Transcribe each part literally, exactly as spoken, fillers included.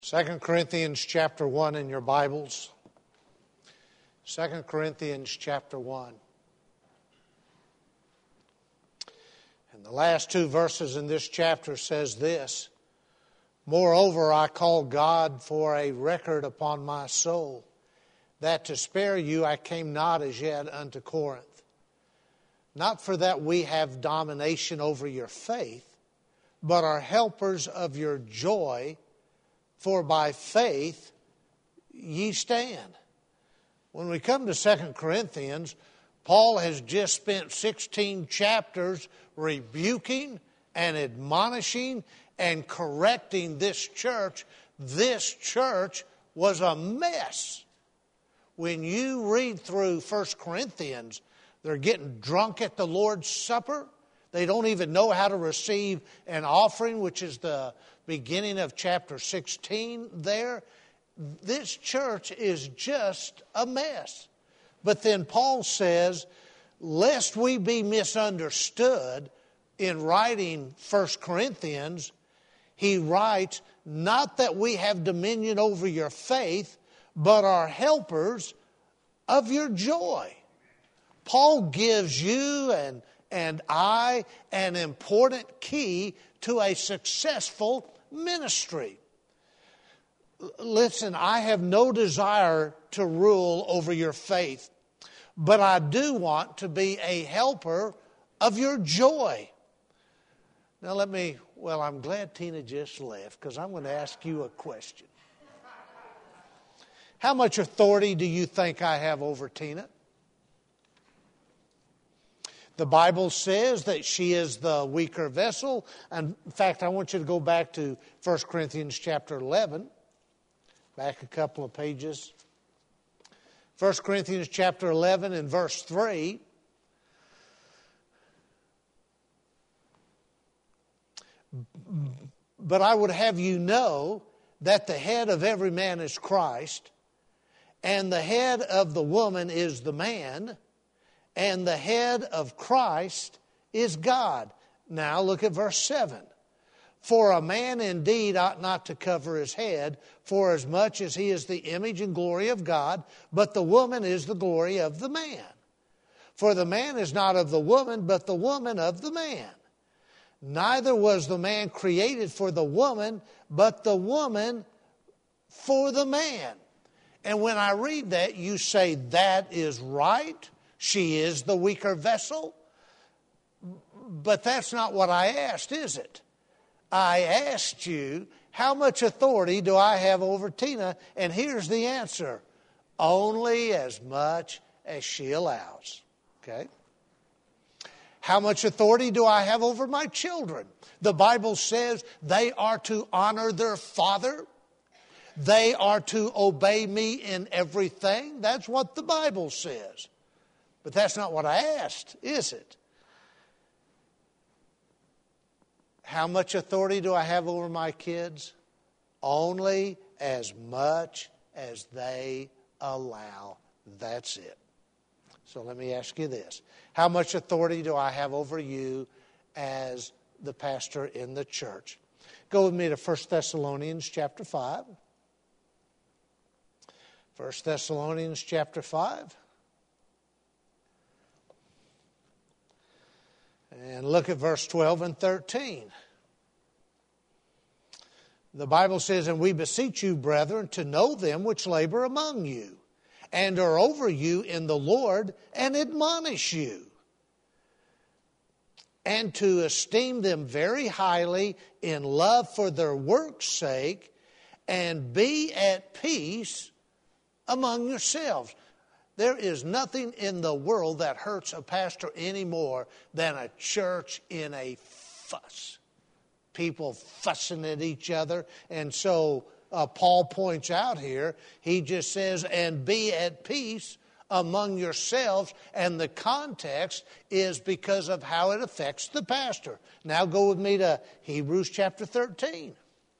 Second Corinthians chapter one in your Bibles. Second Corinthians chapter one. And the last two verses in this chapter says this: Moreover, I call God for a record upon my soul, that to spare you I came not as yet unto Corinth. Not for that we have domination over your faith, but are helpers of your joy, for by faith ye stand. When we come to Second Corinthians, Paul has just spent sixteen chapters rebuking and admonishing and correcting this church. This church was a mess. When you read through First Corinthians, they're getting drunk at the Lord's Supper. They don't even know how to receive an offering, which is the beginning of chapter sixteen there. This church is just a mess. But then Paul says, lest we be misunderstood in writing First Corinthians, he writes, not that we have dominion over your faith, but are helpers of your joy. Paul gives you and, and I an important key to a successful ministry. Listen, I have no desire to rule over your faith, but I do want to be a helper of your joy. Now let me, well, I'm glad Tina just left because I'm going to ask you a question. How much authority do you think I have over Tina? The Bible says that she is the weaker vessel. And in fact, I want you to go back to First Corinthians chapter eleven. Back a couple of pages. First Corinthians chapter eleven and verse three. But I would have you know that the head of every man is Christ, and the head of the woman is the man, and the head of Christ is God. Now look at verse seven. For a man indeed ought not to cover his head, for as much as he is the image and glory of God, but the woman is the glory of the man. For the man is not of the woman, but the woman of the man. Neither was the man created for the woman, but the woman for the man. And when I read that, you say, that is right. She is the weaker vessel. But that's not what I asked, is it? I asked you, how much authority do I have over Tina? And here's the answer. Only as much as she allows. Okay? How much authority do I have over my children? The Bible says they are to honor their father. They are to obey me in everything. That's what the Bible says. But that's not what I asked, is it? How much authority do I have over my kids? Only as much as they allow. That's it. So let me ask you this. How much authority do I have over you as the pastor in the church? Go with me to First Thessalonians chapter five. First Thessalonians chapter five. And look at verse twelve and thirteen. The Bible says, and we beseech you, brethren, to know them which labor among you, and are over you in the Lord, and admonish you, and to esteem them very highly in love for their work's sake, and be at peace among yourselves. There is nothing in the world that hurts a pastor any more than a church in a fuss. People fussing at each other. And so uh, Paul points out here, he just says, and be at peace among yourselves. And the context is because of how it affects the pastor. Now go with me to Hebrews chapter thirteen.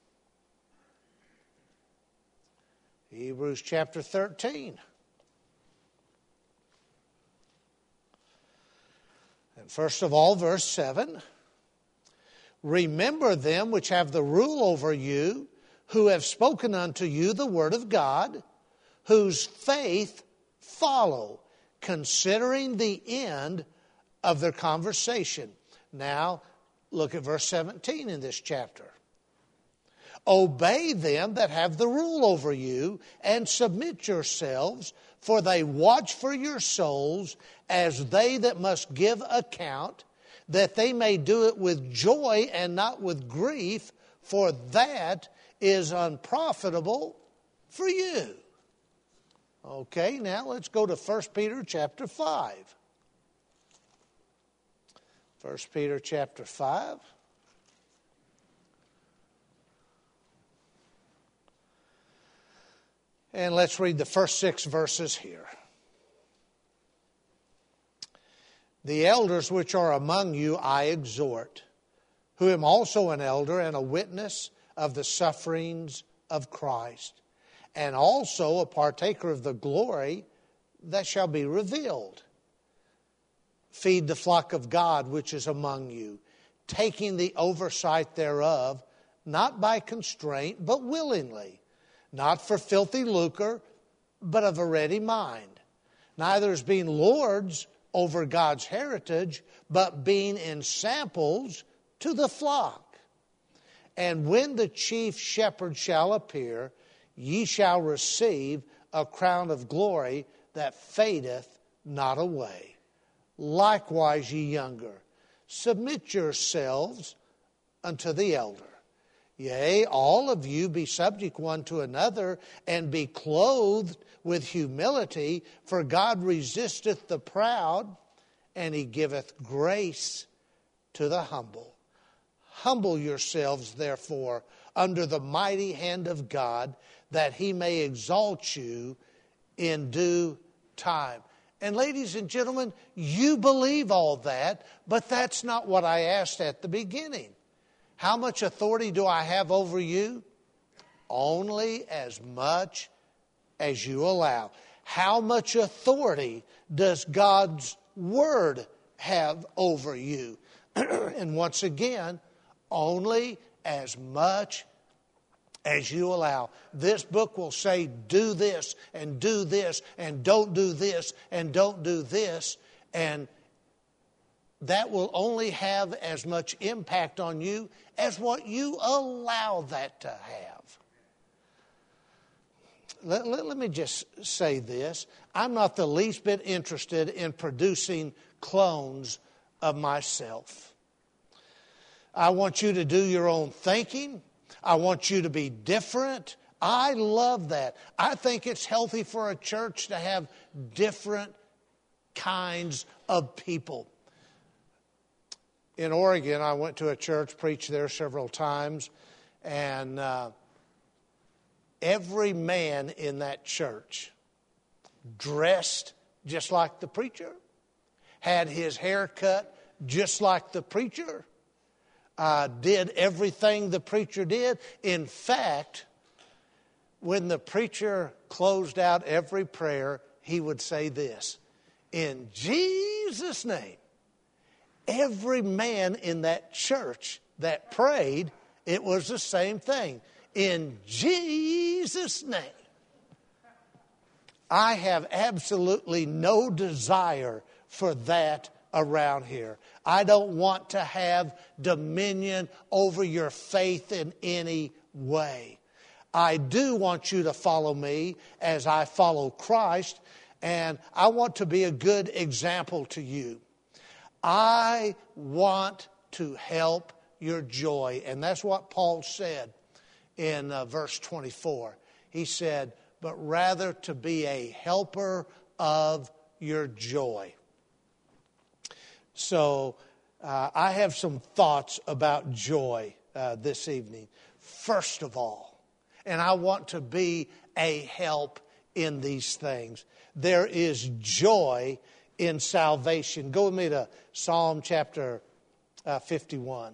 Hebrews chapter thirteen. And first of all, verse seven. Remember them which have the rule over you, who have spoken unto you the word of God, whose faith follow, considering the end of their conversation. Now, look at verse seventeen in this chapter. Obey them that have the rule over you, and submit yourselves, for they watch for your souls as they that must give account, that they may do it with joy and not with grief, for that is unprofitable for you. Okay, now let's go to First Peter chapter five. First Peter chapter five. And let's read the first six verses here. The elders which are among you I exhort, who am also an elder and a witness of the sufferings of Christ, and also a partaker of the glory that shall be revealed. Feed the flock of God which is among you, taking the oversight thereof, not by constraint, but willingly, not for filthy lucre, but of a ready mind, neither as being lords over God's heritage, but being in samples to the flock. And when the chief shepherd shall appear, ye shall receive a crown of glory that fadeth not away. Likewise, ye younger, submit yourselves unto the elder. Yea, all of you be subject one to another, and be clothed with humility, for God resisteth the proud, and he giveth grace to the humble. Humble yourselves, therefore, under the mighty hand of God, that he may exalt you in due time. And ladies and gentlemen, you believe all that, but that's not what I asked at the beginning. How much authority do I have over you? Only as much as you allow. How much authority does God's word have over you? And once again, only as much as you allow. This book will say, do this, and do this, and don't do this, and don't do this. And that will only have as much impact on you as what you allow that to have. Let, let, let me just say this. I'm not the least bit interested in producing clones of myself. I want you to do your own thinking. I want you to be different. I love that. I think it's healthy for a church to have different kinds of people. In Oregon, I went to a church, preached there several times, and uh, every man in that church dressed just like the preacher, had his hair cut just like the preacher, uh, did everything the preacher did. In fact, when the preacher closed out every prayer, he would say this, in Jesus' name. Every man in that church that prayed, it was the same thing. In Jesus' name. I have absolutely no desire for that around here. I don't want to have dominion over your faith in any way. I do want you to follow me as I follow Christ, and I want to be a good example to you. I want to help your joy. And that's what Paul said in uh, verse twenty-four. He said, but rather to be a helper of your joy. So uh, I have some thoughts about joy uh, this evening. First of all, and I want to be a help in these things. There is joy in salvation. Go with me to Psalm chapter uh, fifty-one.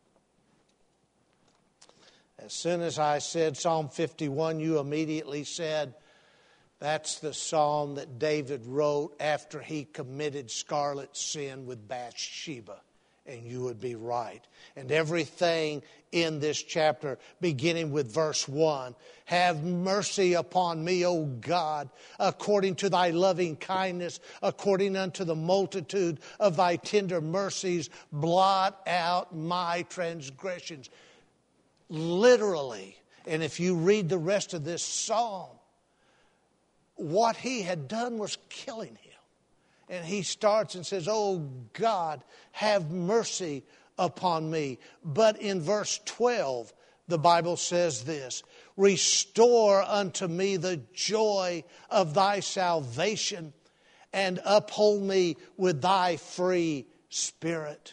As soon as I said Psalm fifty-one, you immediately said, that's the psalm that David wrote after he committed scarlet sin with Bathsheba. and you would be right. And everything in this chapter, beginning with verse one, have mercy upon me, O God, according to thy loving kindness, according unto the multitude of thy tender mercies, blot out my transgressions. Literally, and if you read the rest of this psalm, what he had done was killing him. And he starts and says, "Oh God, have mercy upon me." But in verse twelve, the Bible says this, "Restore unto me the joy of thy salvation, and uphold me with thy free spirit."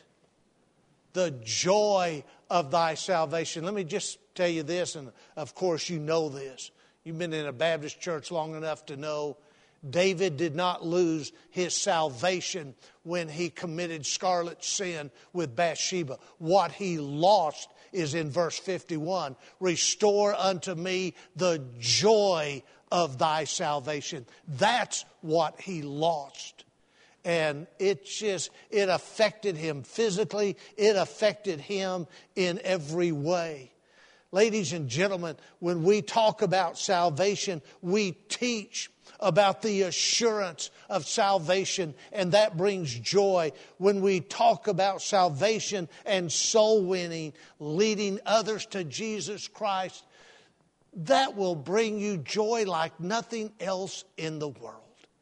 The joy of thy salvation. Let me just tell you this, and of course you know this. You've been in a Baptist church long enough to know David did not lose his salvation when he committed scarlet sin with Bathsheba. What he lost is in verse fifty-one. "Restore unto me the joy of thy salvation." That's what he lost. And it just, it affected him physically. It affected him in every way. Ladies and gentlemen, when we talk about salvation, we teach about the assurance of salvation, and that brings joy. When we talk about salvation and soul winning, leading others to Jesus Christ, that will bring you joy like nothing else in the world.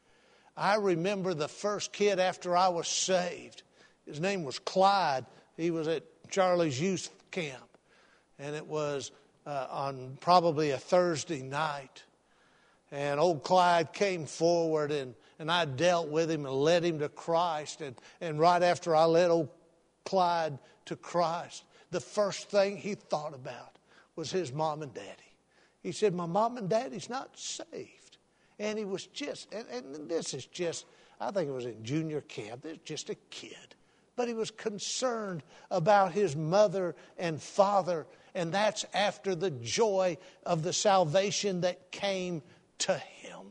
I remember the first kid after I was saved. His name was Clyde. He was at Charlie's youth camp, and it was uh, on probably a Thursday night. And old Clyde came forward, and, and I dealt with him and led him to Christ. And, and right after I led old Clyde to Christ, the first thing he thought about was his mom and daddy. He said, "My mom and daddy's not saved." And he was just, and, and this is just, I think it was in junior camp. This was just a kid. But he was concerned about his mother and father. And that's after the joy of the salvation that came to him.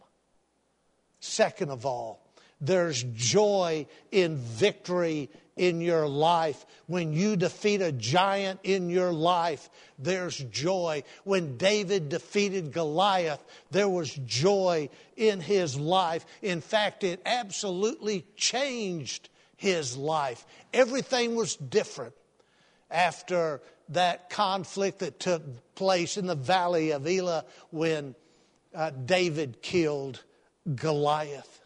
Second of all, there's joy in victory in your life. When you defeat a giant in your life, there's joy. When David defeated Goliath, there was joy in his life. In fact, it absolutely changed his life. Everything was different after that conflict that took place in the valley of Elah when Uh, David killed Goliath.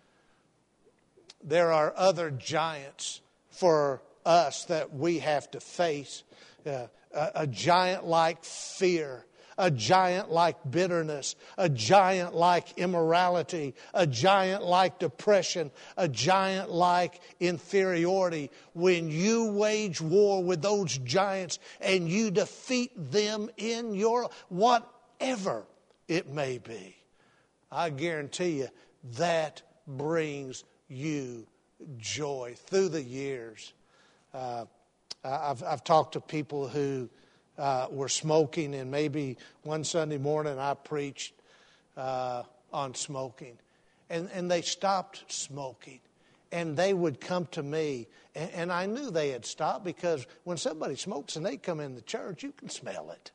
There are other giants for us that we have to face. Uh, a, a giant like fear, a giant like bitterness, a giant like immorality, a giant like depression, a giant like inferiority. When you wage war with those giants and you defeat them in your whatever it may be, I guarantee you that brings you joy. Through the years, uh, I've, I've talked to people who uh, were smoking, and maybe one Sunday morning I preached uh, on smoking, and, and they stopped smoking, and they would come to me, and, and I knew they had stopped because when somebody smokes and they come in the church, you can smell it.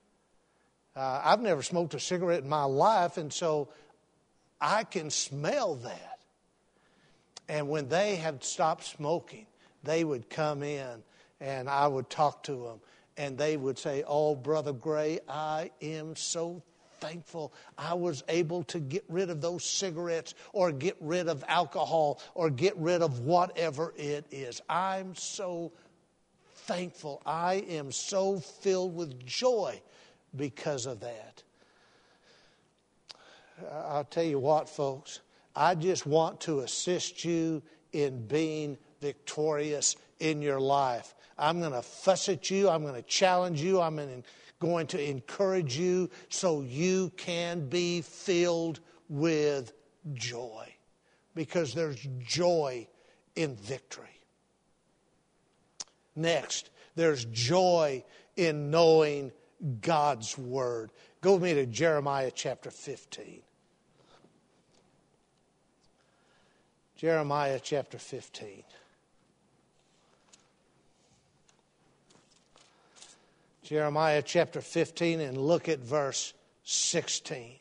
Uh, I've never smoked a cigarette in my life, and so I can smell that. And when they had stopped smoking, they would come in, and I would talk to them, and they would say, "Oh, Brother Gray, I am so thankful I was able to get rid of those cigarettes or get rid of alcohol or get rid of whatever it is. I'm so thankful. I am so filled with joy because of that." I'll tell you what, folks, I just want to assist you in being victorious in your life. I'm going to fuss at you. I'm going to challenge you. I'm going to encourage you so you can be filled with joy, because there's joy in victory. Next, there's joy in knowing God's Word. Go with me to Jeremiah chapter fifteen. Jeremiah chapter fifteen. Jeremiah chapter fifteen, and look at verse sixteen.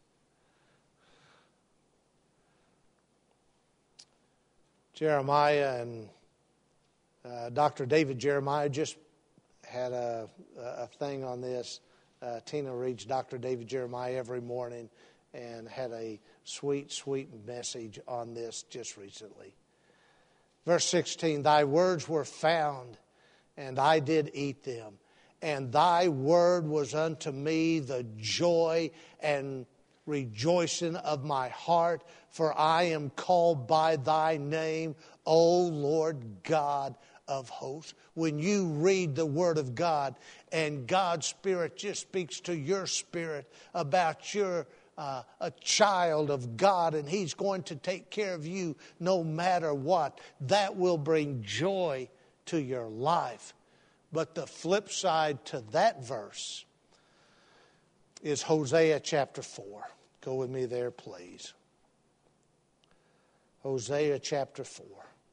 Jeremiah and uh, Doctor David Jeremiah just had a, a thing on this. Uh, Tina reads Doctor David Jeremiah every morning and had a sweet, sweet message on this just recently. Verse sixteen, thy words were found, and I did eat them. And thy word was unto me the joy and rejoicing of my heart, for I am called by thy name, O Lord God of hosts. When you read the Word of God and God's Spirit just speaks to your spirit about your uh, a child of God, and He's going to take care of you no matter what, that will bring joy to your life. But the flip side to that verse is Hosea chapter four. Go with me there, please. Hosea chapter four.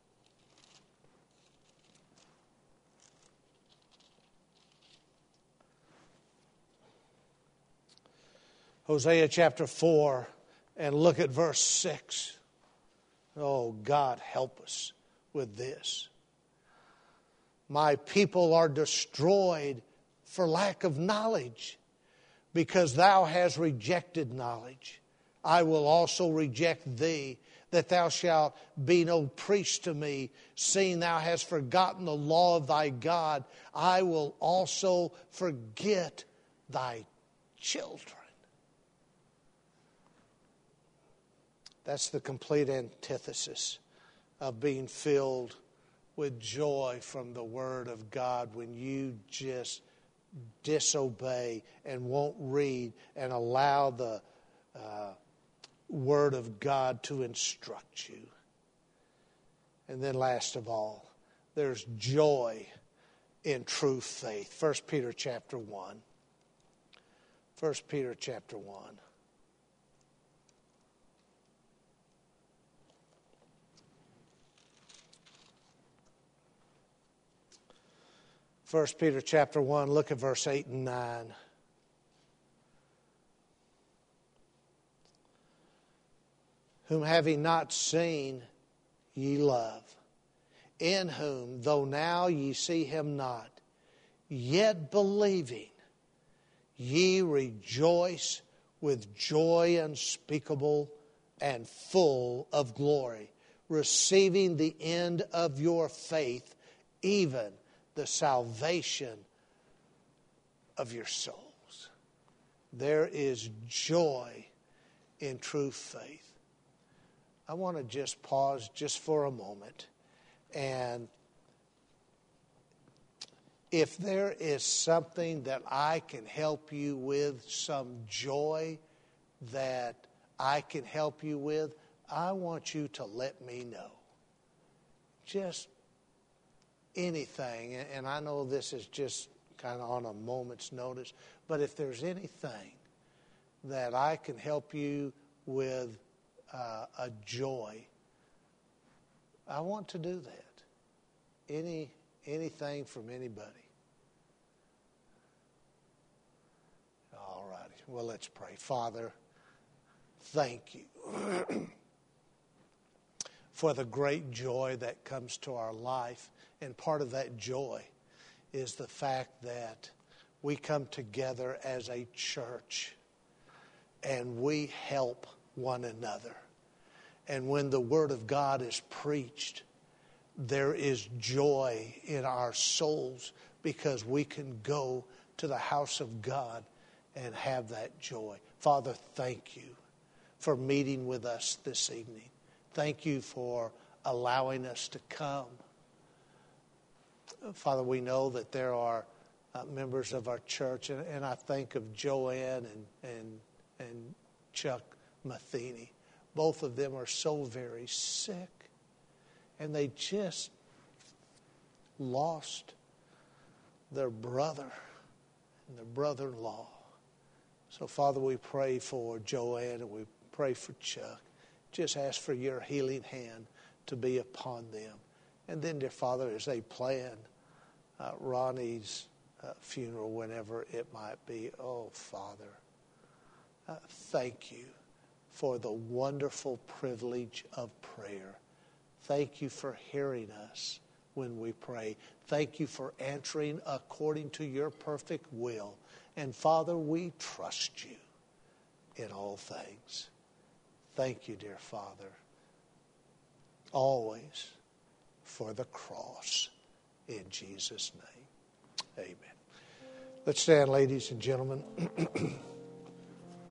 Hosea chapter four, and look at verse six. Oh, God, help us with this. My people are destroyed for lack of knowledge, because thou hast rejected knowledge. I will also reject thee, that thou shalt be no priest to me, seeing thou hast forgotten the law of thy God. I will also forget thy children. That's the complete antithesis of being filled with joy from the Word of God, when you just disobey and won't read and allow the uh, Word of God to instruct you. And then last of all, there's joy in true faith. First Peter chapter one. First Peter chapter one. First Peter chapter one, look at verse eight and nine. Whom having not seen, ye love, in whom, though now ye see him not, yet believing, ye rejoice with joy unspeakable and full of glory, receiving the end of your faith, even the salvation of your souls. There is joy in true faith. I want to just pause just for a moment, and if there is something that I can help you with, some joy that I can help you with, I want you to let me know. Just anything, and I know this is just kind of on a moment's notice, but if there's anything that I can help you with uh, a joy, I want to do that. Any anything from anybody. All righty. Well, let's pray. Father, thank you for the great joy that comes to our life. And part of that joy is the fact that we come together as a church and we help one another. And when the Word of God is preached, there is joy in our souls because we can go to the house of God and have that joy. Father, thank you for meeting with us this evening. Thank you for allowing us to come. Father, we know that there are uh, members of our church, and, and I think of Joanne and, and, and Chuck Matheny. Both of them are so very sick, and they just lost their brother and their brother-in-law. So, Father, we pray for Joanne and we pray for Chuck. Just ask for your healing hand to be upon them. And then, dear Father, as they plan uh, Ronnie's uh, funeral, whenever it might be. Oh, Father, uh, thank you for the wonderful privilege of prayer. Thank you for hearing us when we pray. Thank you for answering according to your perfect will. And Father, we trust you in all things. Thank you, dear Father, always for the cross. In Jesus' name, amen. Let's stand, ladies and gentlemen.